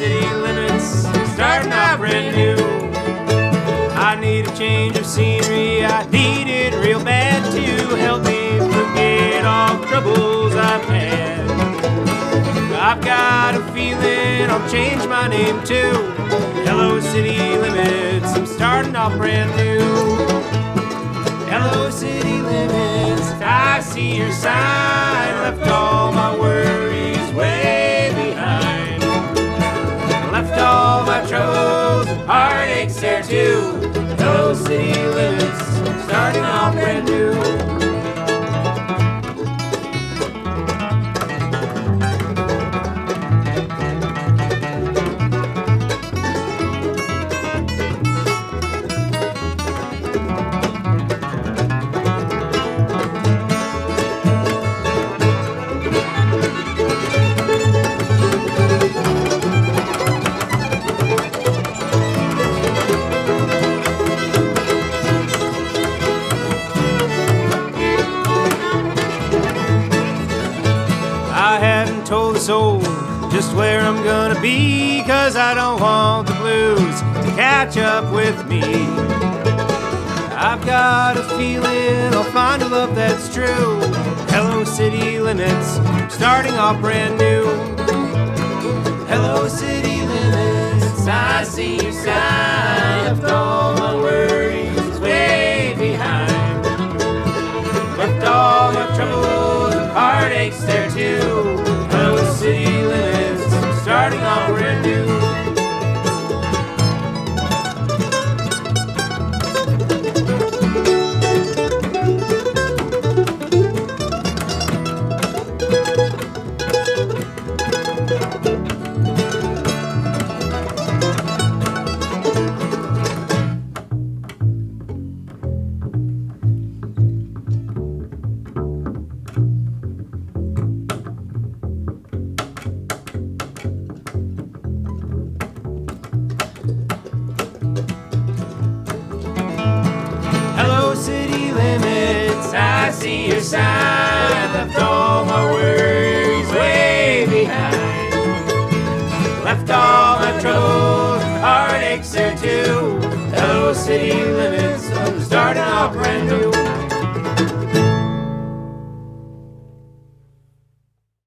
city limits, starting out brand new. I need a change of scenery, I need it real bad to help me forget all the troubles I've had. I've got a feeling I'll change my name too. Hello city limits, I'm starting off brand new. Hello city limits, I see your sign. Left all my worries way behind. Left all my troubles and heartaches there too. Hello city limits, I'm starting off brand new. Told the soul just where I'm gonna be, 'cause I don't want the blues to catch up with me. I've got a feeling I'll find a love that's true. Hello city limits, I'm starting off brand new. Hello city limits, I see your sign. Left all my worries way behind. Left all my troubles and heartaches there too. City limits, starting off brand new. I see your sign. Left all my worries way behind. Left all my troubles and heartaches there too. Hello city limits, I'm starting off brand new.